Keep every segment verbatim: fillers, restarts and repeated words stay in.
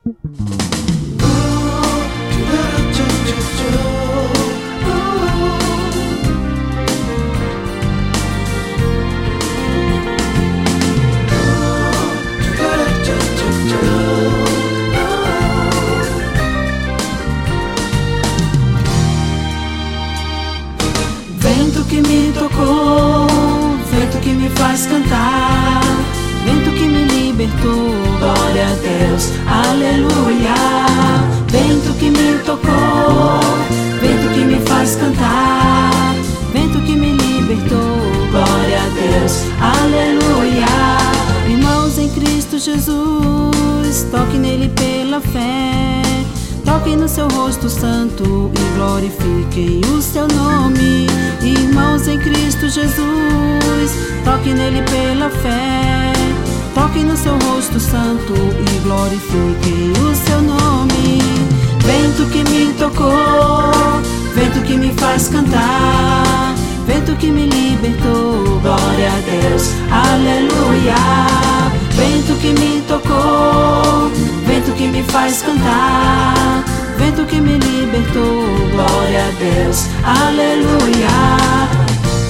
Vento que me tocou, vento que me faz cantar, vento que me libertou, glória a Deus, aleluia. Vento que me tocou, vento que me faz cantar, vento que me libertou, glória a Deus, aleluia. Irmãos em Cristo Jesus, toque nele pela fé, toquem no seu rosto santo e glorifiquem o seu nome. Irmãos em Cristo Jesus, toquem nele pela fé, toquem no seu rosto santo e glorifiquem o seu nome. Vento que me tocou, vento que me faz cantar, vento que me libertou, glória a Deus, aleluia. Vento que me tocou, vento que me faz cantar, vento que me libertou, glória a Deus, aleluia.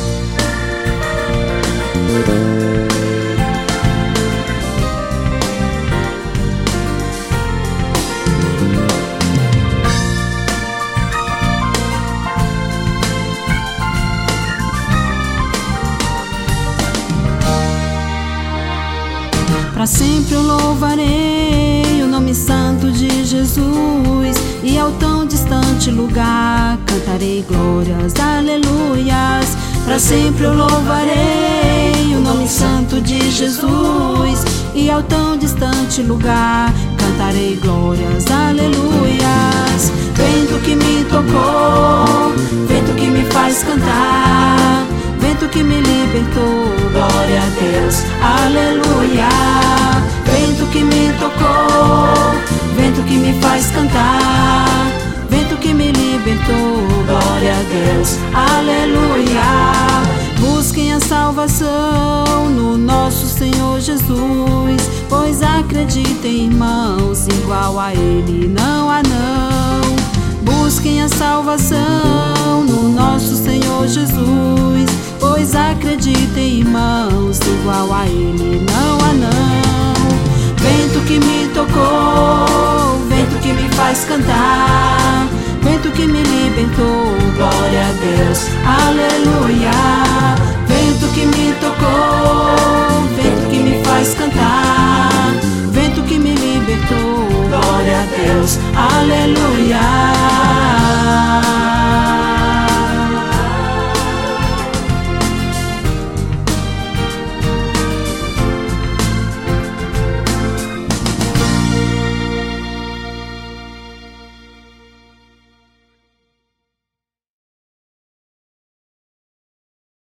Para sempre eu louvarei o nome santo de Jesus, e ao tão distante lugar cantarei glórias, aleluias. Para sempre eu louvarei o nome santo de Jesus, e ao tão distante lugar cantarei glórias, aleluias. Vento que me tocou, vento que me faz cantar, vento que me libertou, glória a Deus, aleluia. Vento que me tocou, vento que me faz cantar, vento que me libertou, glória a Deus, aleluia. Busquem a salvação no nosso Senhor Jesus, pois acreditem, irmãos, igual a Ele não há não. Busquem a salvação no nosso Senhor Jesus, pois acreditem, irmãos, igual a Ele não há não. Vento que me tocou, vento que me faz cantar, vento que me libertou, glória a Deus, aleluia. Vento que me tocou, vento que me faz cantar, vento que me libertou, glória a Deus, aleluia.